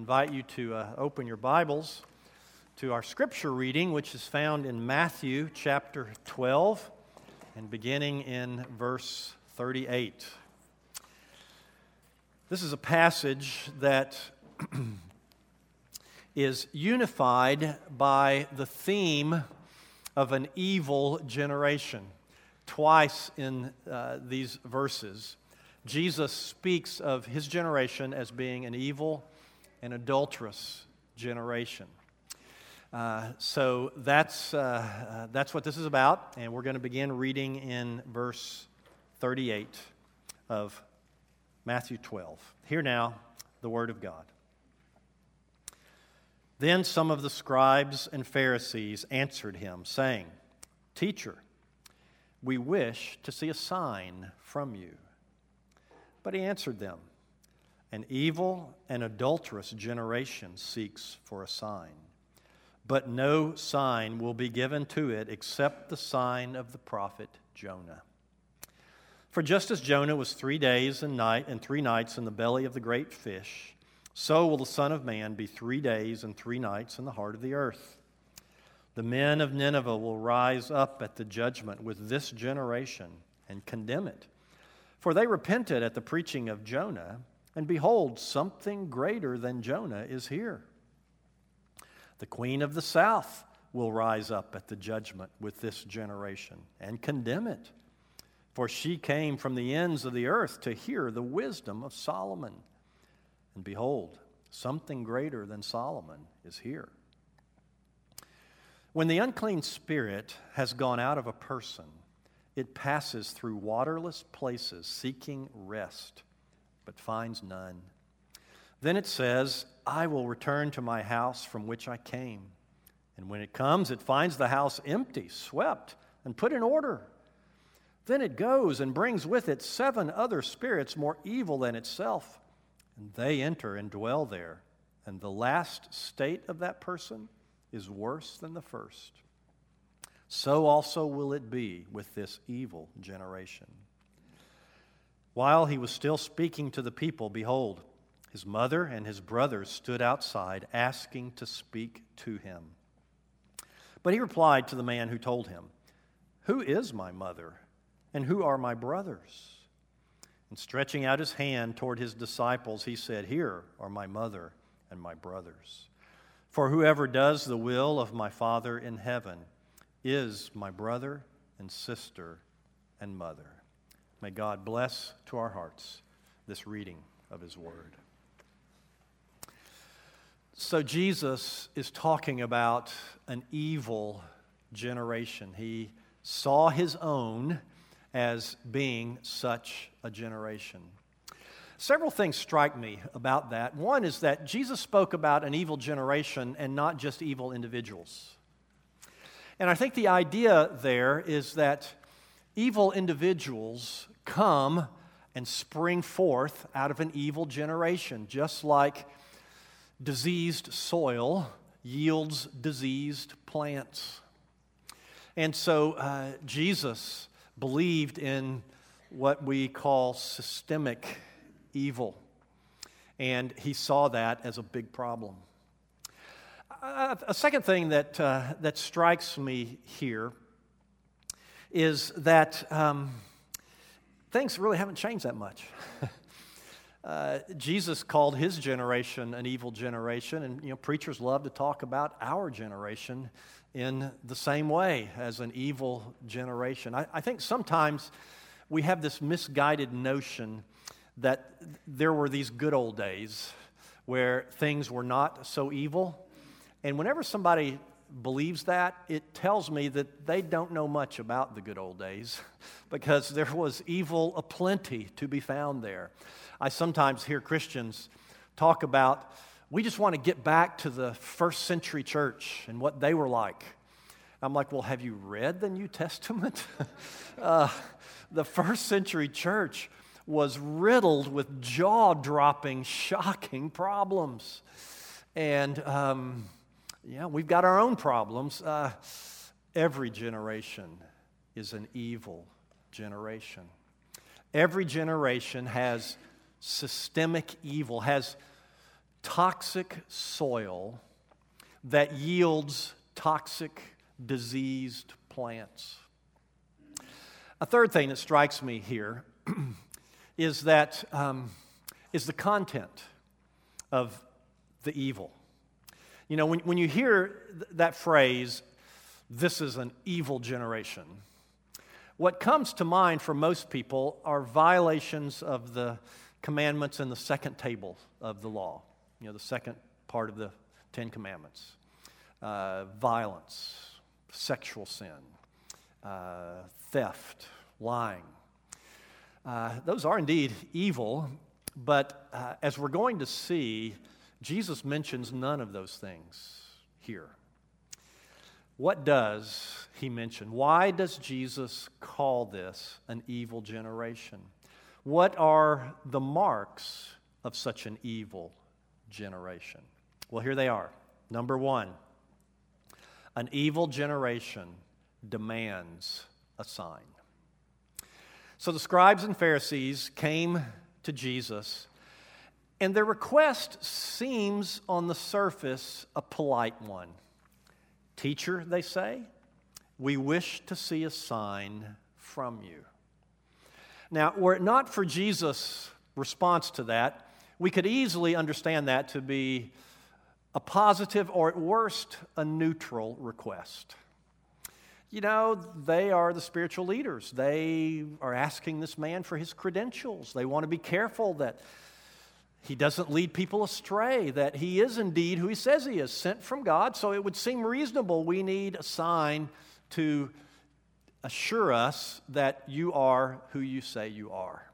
Invite you to open your Bibles to our scripture reading, which is found in Matthew chapter 12 and beginning in verse 38. This is a passage that is unified by the theme of an evil generation. Twice in these verses, Jesus speaks of his generation as being an evil and adulterous generation. So that's what this is about, and we're going to begin reading in verse 38 of Matthew 12. Hear now the word of God. Then some of the scribes and Pharisees answered him, saying, "Teacher, we wish to see a sign from you." But he answered them, "An evil and adulterous generation seeks for a sign, but no sign will be given to it except the sign of the prophet Jonah. For just as Jonah was 3 days and 3 nights in the belly of the great fish, so will the Son of Man be 3 days and 3 nights in the heart of the earth. The men of Nineveh will rise up at the judgment with this generation and condemn it. For they repented at the preaching of Jonah, and behold, something greater than Jonah is here. The queen of the south will rise up at the judgment with this generation and condemn it. For she came from the ends of the earth to hear the wisdom of Solomon. And behold, something greater than Solomon is here. When the unclean spirit has gone out of a person, it passes through waterless places seeking rest, but finds none. Then it says, "I will return to my house from which I came." And when it comes, it finds the house empty, swept, and put in order. Then it goes and brings with it 7 other spirits more evil than itself, and they enter and dwell there. And the last state of that person is worse than the first. So also will it be with this evil generation. While he was still speaking to the people, behold, his mother and his brothers stood outside, asking to speak to him. But he replied to the man who told him, "Who is my mother, and who are my brothers?" And stretching out his hand toward his disciples, he said, "Here are my mother and my brothers. For whoever does the will of my Father in heaven is my brother and sister and mother." May God bless to our hearts this reading of his word. So Jesus is talking about an evil generation. He saw his own as being such a generation. Several things strike me about that. One is that Jesus spoke about an evil generation and not just evil individuals. And I think the idea there is that evil individuals come and spring forth out of an evil generation, just like diseased soil yields diseased plants. And so Jesus believed in what we call systemic evil, and he saw that as a big problem. A second thing that strikes me here is that things really haven't changed that much. Jesus called his generation an evil generation, and preachers love to talk about our generation in the same way as an evil generation. I think sometimes we have this misguided notion that there were these good old days where things were not so evil. And whenever somebody believes that, it tells me that they don't know much about the good old days because there was evil aplenty to be found there. I sometimes hear Christians talk about, we just want to get back to the first century church and what they were like. I'm like, well, have you read the New Testament? The first century church was riddled with jaw-dropping, shocking problems. And we've got our own problems. Every generation is an evil generation. Every generation has systemic evil, has toxic soil that yields toxic, diseased plants. A third thing that strikes me here is that is the content of the evil. You know, when you hear that phrase, "This is an evil generation," what comes to mind for most people are violations of the commandments in the second table of the law, you know, the second part of the Ten Commandments. Violence, sexual sin, theft, lying. Those are indeed evil, but as we're going to see, Jesus mentions none of those things here. What does he mention? Why does Jesus call this an evil generation? What are the marks of such an evil generation? Well, here they are. Number one, an evil generation demands a sign. So the scribes and Pharisees came to Jesus, and their request seems on the surface a polite one. "Teacher," they say, "we wish to see a sign from you." Now, were it not for Jesus' response to that, we could easily understand that to be a positive or at worst a neutral request. You know, they are the spiritual leaders. They are asking this man for his credentials. They want to be careful that he doesn't lead people astray, that he is indeed who he says he is, sent from God. So it would seem reasonable we need a sign to assure us that you are who you say you are.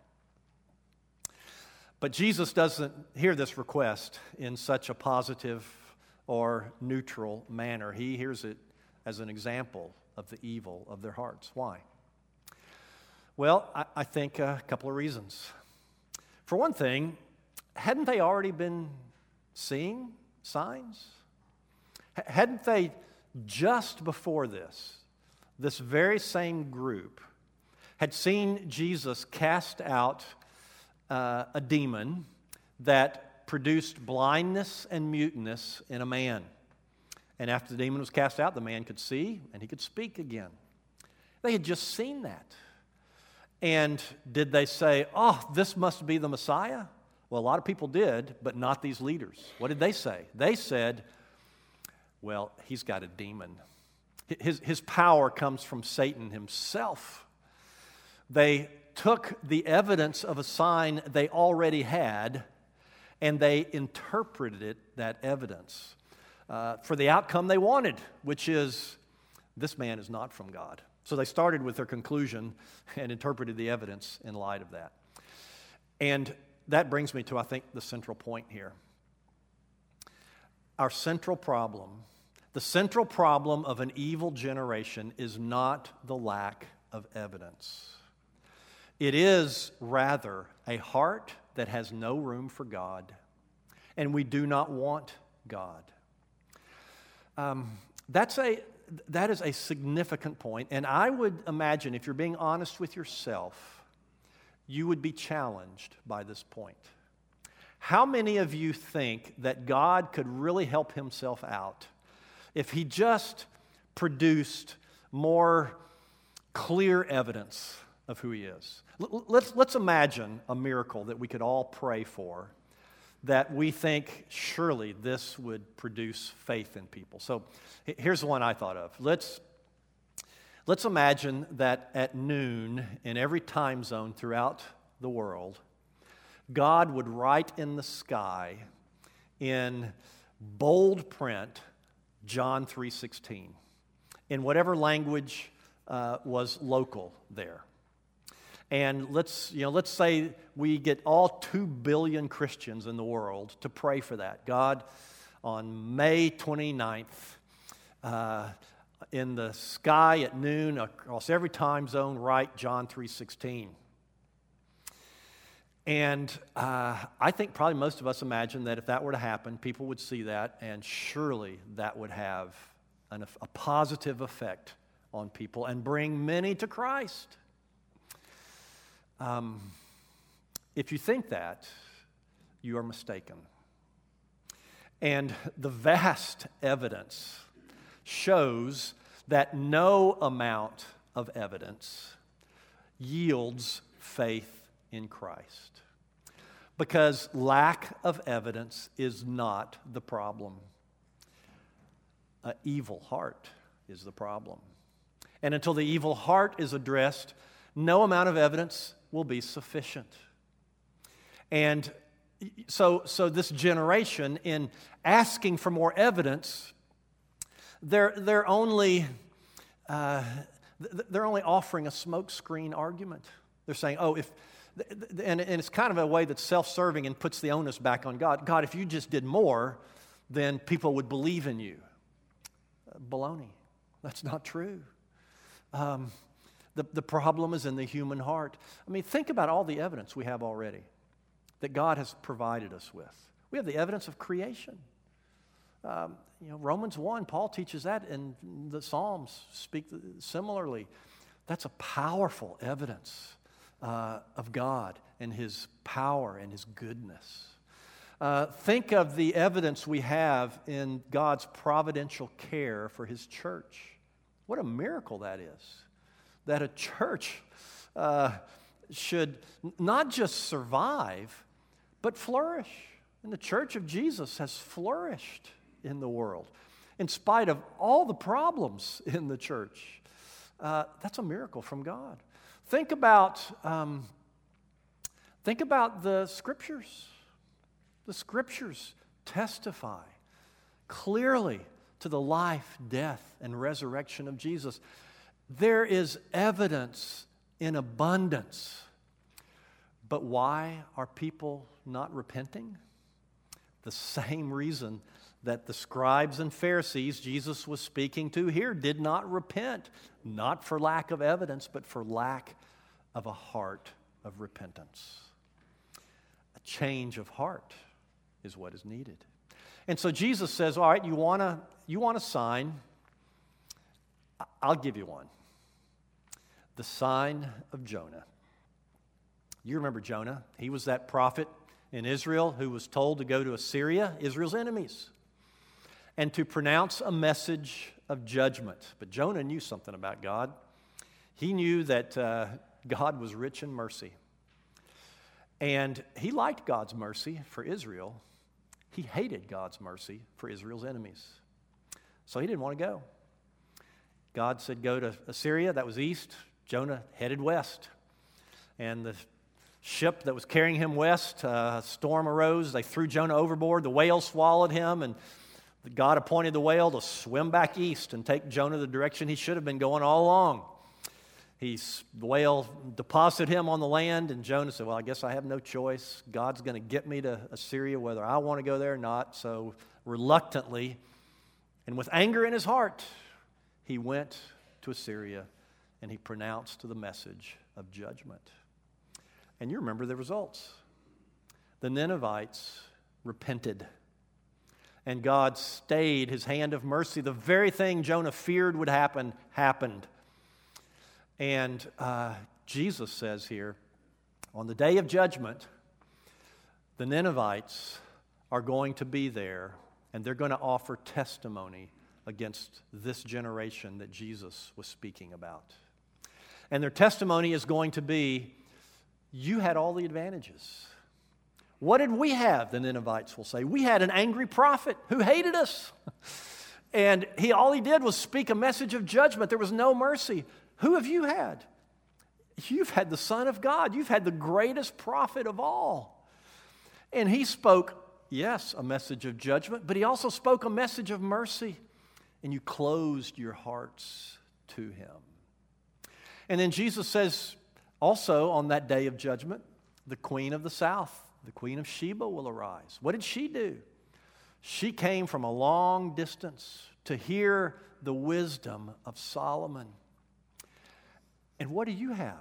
But Jesus doesn't hear this request in such a positive or neutral manner. He hears it as an example of the evil of their hearts. Why? Well, I think a couple of reasons. For one thing, hadn't they already been seeing signs? Hadn't they just before this very same group had seen Jesus cast out a demon that produced blindness and muteness in a man? And after the demon was cast out, the man could see and he could speak again. They had just seen that. And did they say, "Oh, this must be the Messiah"? Well, a lot of people did, but not these leaders. What did they say? They said, "Well, he's got a demon. His power comes from Satan himself." They took the evidence of a sign they already had and they interpreted that evidence for the outcome they wanted, which is, this man is not from God. So they started with their conclusion and interpreted the evidence in light of that. And that brings me to, I think, the central point here. Our central problem, the central problem of an evil generation is not the lack of evidence. It is rather a heart that has no room for God, and we do not want God. That is a significant point, and I would imagine, if you're being honest with yourself, you would be challenged by this point. How many of you think that God could really help himself out if he just produced more clear evidence of who he is? Let's imagine a miracle that we could all pray for, that we think surely this would produce faith in people. So here's the one I thought of. Let's imagine that at noon in every time zone throughout the world, God would write in the sky in bold print John 3:16 in whatever language was local there. And let's say we get all 2 billion Christians in the world to pray for that. God, on May 29th, in the sky at noon across every time zone, write John 3:16. And I think probably most of us imagine that if that were to happen, people would see that, and surely that would have a positive effect on people and bring many to Christ. If you think that, you are mistaken. And the vast evidence shows that no amount of evidence yields faith in Christ. Because lack of evidence is not the problem. An evil heart is the problem. And until the evil heart is addressed, no amount of evidence will be sufficient. And so this generation, in asking for more evidence, they're only offering a smokescreen argument. They're saying, and it's kind of a way that's self-serving and puts the onus back on God. God, if you just did more, then people would believe in you. Baloney. That's not true. The problem is in the human heart. I mean, think about all the evidence we have already that God has provided us with. We have the evidence of creation. Romans 1, Paul teaches that, and the Psalms speak similarly. That's a powerful evidence of God and His power and His goodness. Think of the evidence we have in God's providential care for His church. What a miracle that is. That a church should not just survive, but flourish. And the church of Jesus has flourished in the world, in spite of all the problems in the church. That's a miracle from God. Think about the Scriptures. The Scriptures testify clearly to the life, death, and resurrection of Jesus. There is evidence in abundance. But why are people not repenting? The same reason that the scribes and Pharisees Jesus was speaking to here did not repent, not for lack of evidence, but for lack of a heart of repentance. A change of heart is what is needed. And so Jesus says, all right, you want a sign? I'll give you one. The sign of Jonah. You remember Jonah. He was that prophet in Israel who was told to go to Assyria, Israel's enemies, and to pronounce a message of judgment. But Jonah knew something about God. He knew that God was rich in mercy. And he liked God's mercy for Israel. He hated God's mercy for Israel's enemies. So he didn't want to go. God said, go to Assyria. That was east. Jonah headed west. And the ship that was carrying him west, a storm arose. They threw Jonah overboard. The whale swallowed him, and God appointed the whale to swim back east and take Jonah the direction he should have been going all along. The whale deposited him on the land, and Jonah said, well, I guess I have no choice. God's going to get me to Assyria whether I want to go there or not. So reluctantly, and with anger in his heart, he went to Assyria, and he pronounced the message of judgment. And you remember the results. The Ninevites repented, and God stayed His hand of mercy. The very thing Jonah feared would happen, happened. And Jesus says here, on the day of judgment, the Ninevites are going to be there, and they're going to offer testimony against this generation that Jesus was speaking about. And their testimony is going to be, you had all the advantages. What did we have, the Ninevites will say? We had an angry prophet who hated us. And all he did was speak a message of judgment. There was no mercy. Who have you had? You've had the Son of God. You've had the greatest prophet of all. And he spoke, yes, a message of judgment, but he also spoke a message of mercy. And you closed your hearts to him. And then Jesus says, also on that day of judgment, the Queen of the South, the Queen of Sheba will arise. What did she do? She came from a long distance to hear the wisdom of Solomon. And what do you have?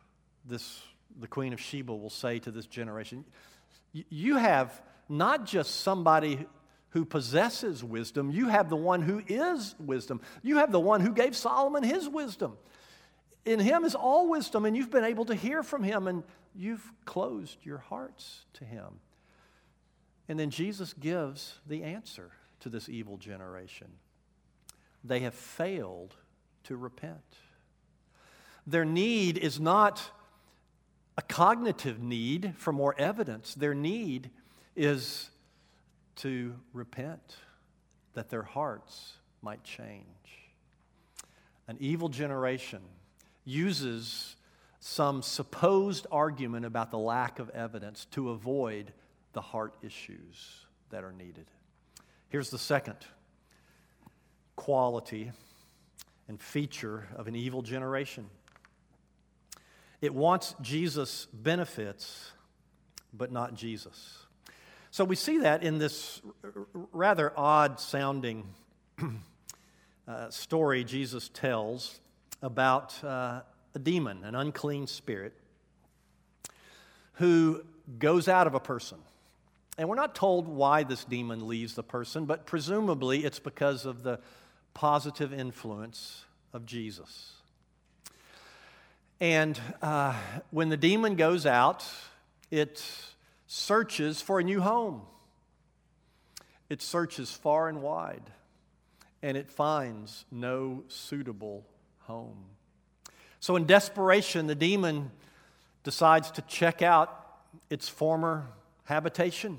The Queen of Sheba will say to this generation, you have not just somebody who possesses wisdom, you have the one who is wisdom. You have the one who gave Solomon his wisdom. In him is all wisdom, and you've been able to hear from him, and you've closed your hearts to him. And then Jesus gives the answer to this evil generation. They have failed to repent. Their need is not a cognitive need for more evidence. Their need is to repent, that their hearts might change. An evil generation uses some supposed argument about the lack of evidence to avoid the heart issues that are needed. Here's the second quality and feature of an evil generation. It wants Jesus' benefits, but not Jesus. So we see that in this rather odd-sounding story Jesus tells about a demon, an unclean spirit, who goes out of a person. And we're not told why this demon leaves the person, but presumably it's because of the positive influence of Jesus. And when the demon goes out, it searches for a new home. It searches far and wide, and it finds no suitable home. So in desperation, the demon decides to check out its former habitation.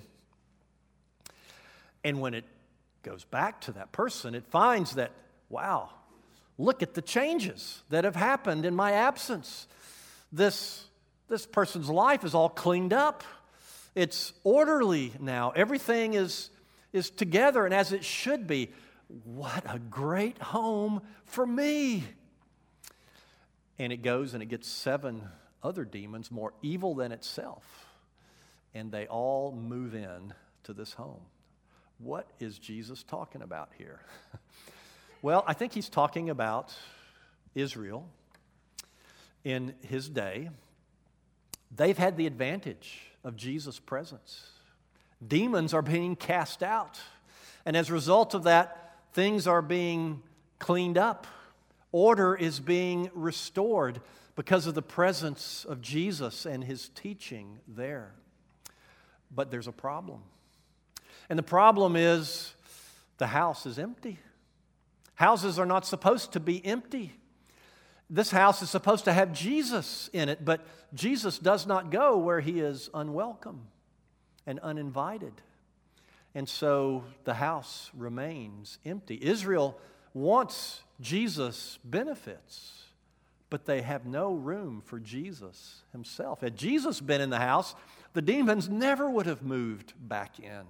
And when it goes back to that person, it finds that, wow, look at the changes that have happened in my absence. This person's life is all cleaned up. It's orderly now. Everything is together and as it should be. What a great home for me. And it goes and it gets 7 other demons more evil than itself. And they all move in to this home. What is Jesus talking about here? Well, I think he's talking about Israel in his day. They've had the advantage of Jesus' presence. Demons are being cast out. And as a result of that, things are being cleaned up. Order is being restored because of the presence of Jesus and his teaching there. But there's a problem. And the problem is the house is empty. Houses are not supposed to be empty. This house is supposed to have Jesus in it, but Jesus does not go where he is unwelcome and uninvited. And so the house remains empty. Israel wants Jesus' benefits, but they have no room for Jesus himself. Had Jesus been in the house, the demons never would have moved back in.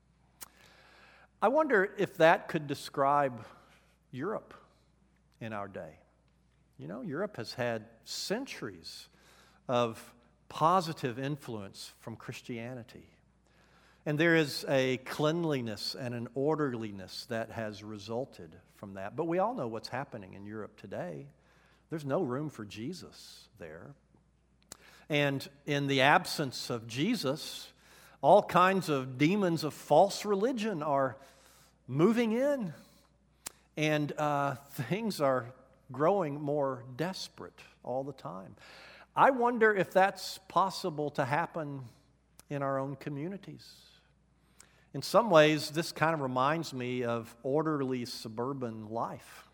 I wonder if that could describe Europe in our day. You know, Europe has had centuries of positive influence from Christianity. And there is a cleanliness and an orderliness that has resulted from that. But we all know what's happening in Europe today. There's no room for Jesus there. And in the absence of Jesus, all kinds of demons of false religion are moving in. And things are growing more desperate all the time. I wonder if that's possible to happen in our own communities. In some ways, this kind of reminds me of orderly suburban life,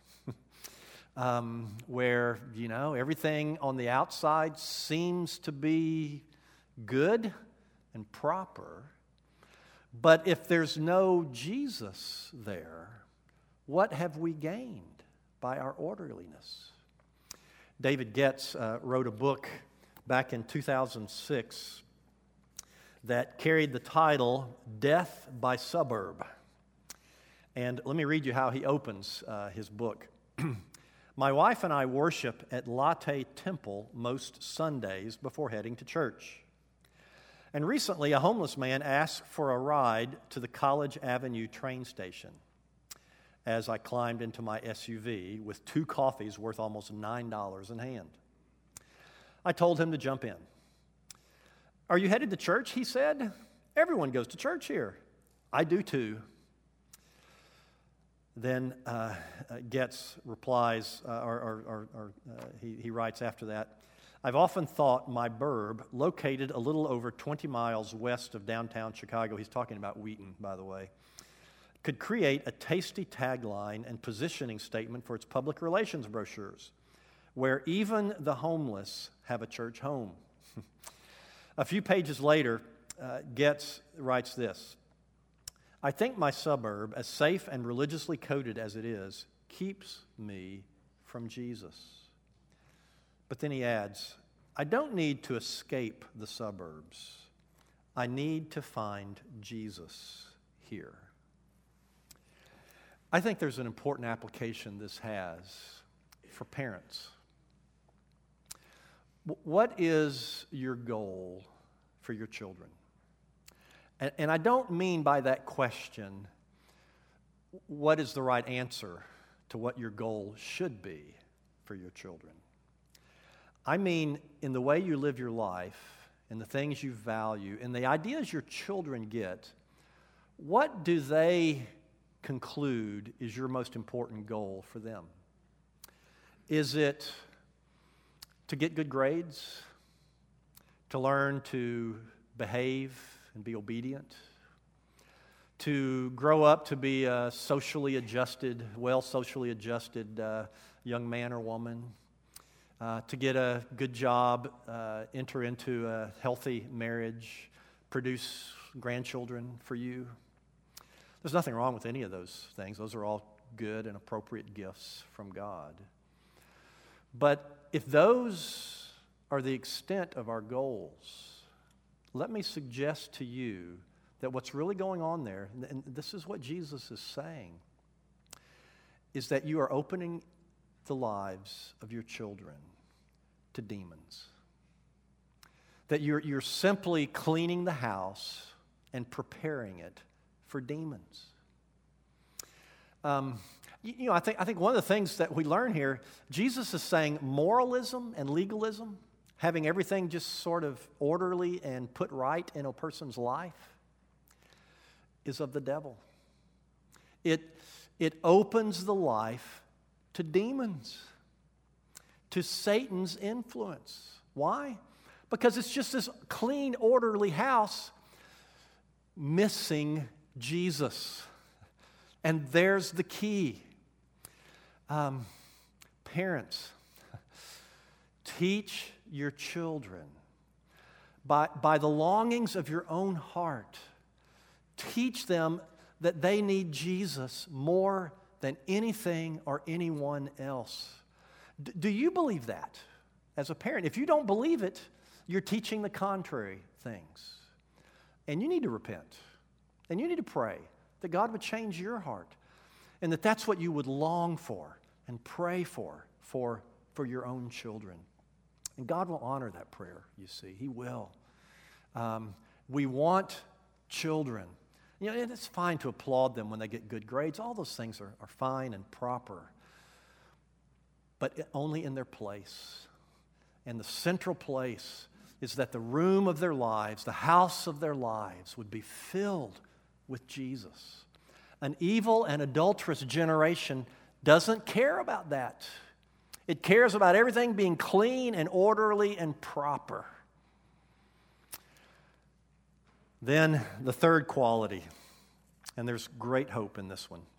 where, you know, everything on the outside seems to be good and proper. But if there's no Jesus there, what have we gained by our orderliness? David Getz wrote a book back in 2006 that carried the title, Death by Suburb. And let me read you how he opens his book. My wife and I worship at Latte Temple most Sundays before heading to church. And recently, a homeless man asked for a ride to the College Avenue train station as I climbed into my SUV with 2 coffees worth almost $9 in hand. I told him to jump in. Are you headed to church? He said. Everyone goes to church here. I do too. Then Getz replies, he writes after that, I've often thought my burb, located a little over 20 miles west of downtown Chicago — he's talking about Wheaton, by the way — could create a tasty tagline and positioning statement for its public relations brochures, where even the homeless have a church home. A few pages later, Getz writes this: I think my suburb, as safe and religiously coded as it is, keeps me from Jesus. But then he adds, I don't need to escape the suburbs. I need to find Jesus here. I think there's an important application this has for parents. What is your goal for your children? And I don't mean by that question, what is the right answer to what your goal should be for your children? I mean, in the way you live your life, in the things you value, in the ideas your children get, what do they conclude is your most important goal for them? Is it to get good grades? To learn to behave and be obedient? To grow up to be a socially adjusted young man or woman? To get a good job, enter into a healthy marriage, produce grandchildren for you? There's nothing wrong with any of those things. Those are all good and appropriate gifts from God. But if those are the extent of our goals, let me suggest to you that what's really going on there, and this is what Jesus is saying, is that you are opening the lives of your children to demons. That you're simply cleaning the house and preparing it for demons. I think one of the things that we learn here, Jesus is saying moralism and legalism, having everything just sort of orderly and put right in a person's life, is of the devil. It opens the life to demons, to Satan's influence. Why? Because it's just this clean, orderly house missing Jesus. And there's the key. Parents, teach your children by the longings of your own heart. Teach them that they need Jesus more than anything or anyone else. Do you believe that as a parent? If you don't believe it, you're teaching the contrary things. And you need to repent. And you need to pray that God would change your heart. And that's what you would long for and pray for your own children. And God will honor that prayer, you see. He will. We want children. And it's fine to applaud them when they get good grades. All those things are fine and proper. But only in their place. And the central place is that the room of their lives, the house of their lives, would be filled with Jesus. An evil and adulterous generation doesn't care about that. It cares about everything being clean and orderly and proper. Then the third quality, and there's great hope in this one,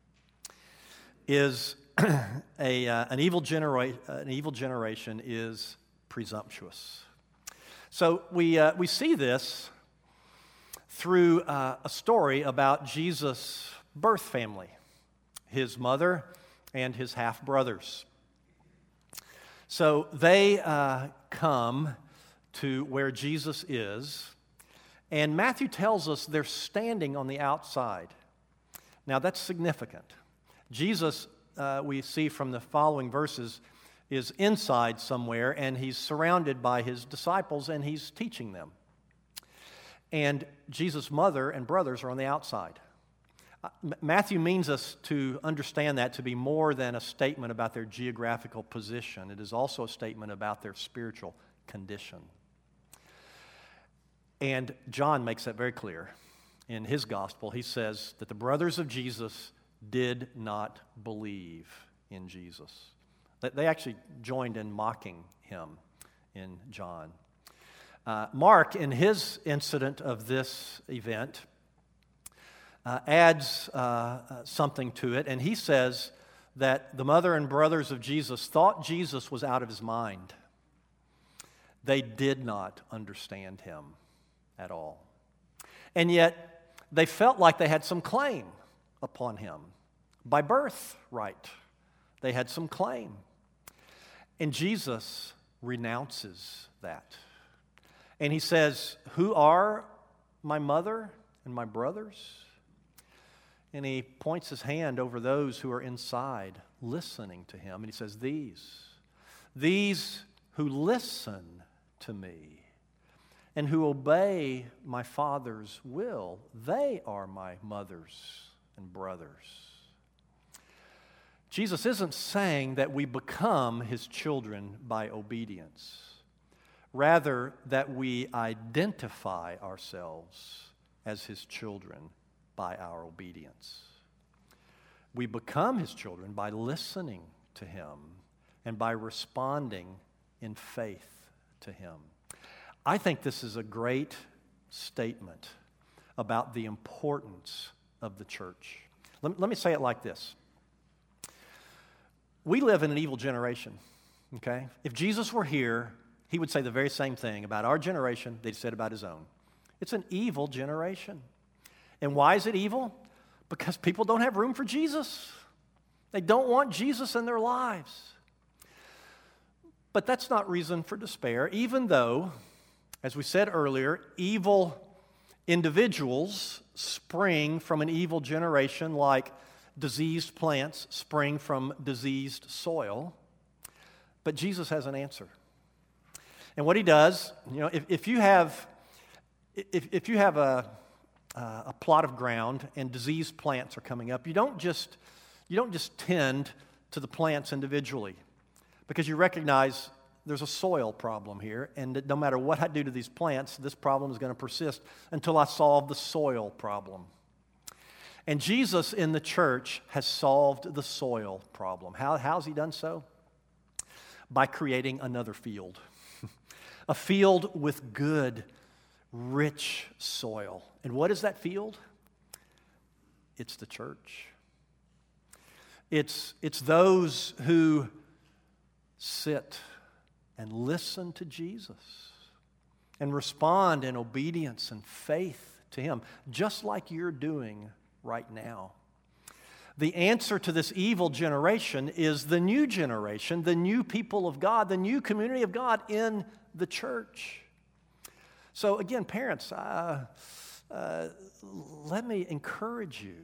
is an evil generation is presumptuous. So we see this through a story about Jesus' birth family, his mother and his half-brothers. So they come to where Jesus is, and Matthew tells us they're standing on the outside. Now that's significant. Jesus, we see from the following verses, is inside somewhere, and he's surrounded by his disciples, and he's teaching them. And Jesus' mother and brothers are on the outside. Matthew means us to understand that to be more than a statement about their geographical position. It is also a statement about their spiritual condition. And John makes that very clear. In his gospel, he says that the brothers of Jesus did not believe in Jesus. They actually joined in mocking him in John. Mark, in his incident of this event, adds something to it, and he says that the mother and brothers of Jesus thought Jesus was out of his mind. They did not understand him at all. And yet, they felt like they had some claim upon him. By birthright, they had some claim. And Jesus renounces that. And he says, "Who are my mother and my brothers?" And he points his hand over those who are inside listening to him. And he says, These who listen to me and who obey my Father's will, they are my mothers and brothers." Jesus isn't saying that we become his children by obedience. Rather, that we identify ourselves as his children by our obedience. We become his children by listening to him and by responding in faith to him. I think this is a great statement about the importance of the church. Let me say it like this. We live in an evil generation, okay? If Jesus were here, he would say the very same thing about our generation that he said about his own. It's an evil generation. And why is it evil? Because people don't have room for Jesus. They don't want Jesus in their lives. But that's not reason for despair, even though, as we said earlier, evil individuals spring from an evil generation like diseased plants spring from diseased soil. But Jesus has an answer. And what he does, if you have a plot of ground and diseased plants are coming up, you don't just tend to the plants individually, because you recognize there's a soil problem here, and that no matter what I do to these plants, this problem is going to persist until I solve the soil problem. And Jesus in the church has solved the soil problem. How's he done so? By creating another field. A field with good, rich soil. And what is that field? It's the church. It's those who sit and listen to Jesus and respond in obedience and faith to him, just like you're doing right now. The answer to this evil generation is the new generation, the new people of God, the new community of God in the church. So again, parents, let me encourage you.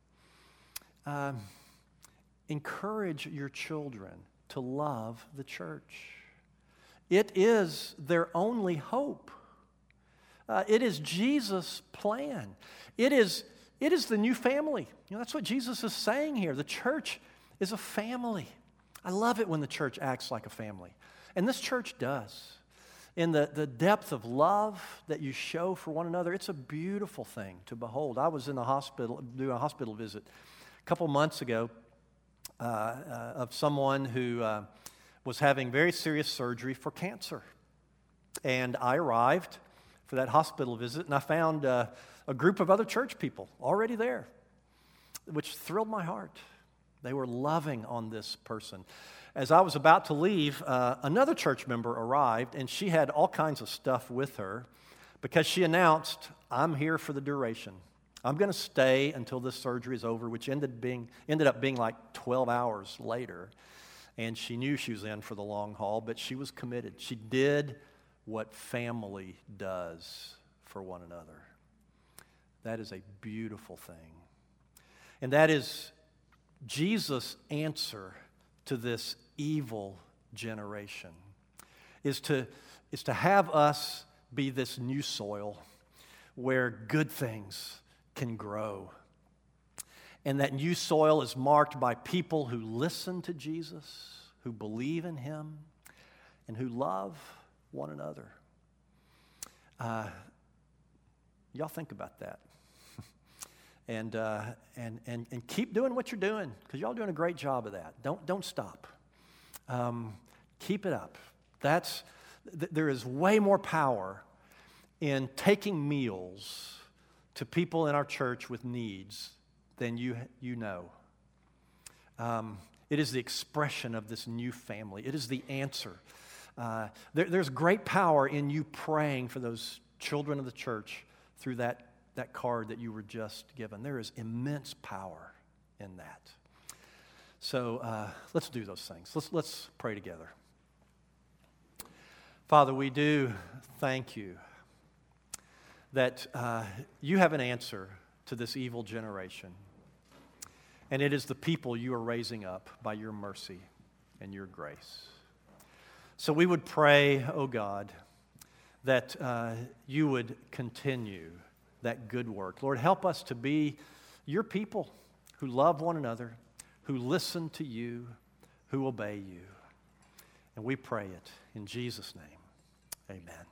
Encourage your children to love the church. It is their only hope. It is Jesus' plan. It is the new family. That's what Jesus is saying here. The church is a family. I love it when the church acts like a family. And this church does. In the depth of love that you show for one another, it's a beautiful thing to behold. I was in the hospital, doing a hospital visit a couple months ago of someone who was having very serious surgery for cancer. And I arrived for that hospital visit, and I found a group of other church people already there, which thrilled my heart. They were loving on this person. As I was about to leave, another church member arrived, and she had all kinds of stuff with her because she announced, "I'm here for the duration. I'm going to stay until this surgery is over," which ended up being like 12 hours later. And she knew she was in for the long haul, but she was committed. She did what family does for one another. That is a beautiful thing. And that is Jesus' answer to this evil generation, is to have us be this new soil where good things can grow. And that new soil is marked by people who listen to Jesus, who believe in him, and who love one another. Y'all think about that. And keep doing what you're doing, because y'all are doing a great job of that. Don't stop. Keep it up. That's There is way more power in taking meals to people in our church with needs than you know. It is the expression of this new family. It is the answer. There's great power in you praying for those children of the church through that card that you were just given. There is immense power in that. So let's do those things. Let's pray together. Father, we do thank you that you have an answer to this evil generation. And it is the people you are raising up by your mercy and your grace. So we would pray, oh God, that you would continue that good work. Lord, help us to be your people who love one another, who listen to you, who obey you. And we pray it in Jesus' name. Amen.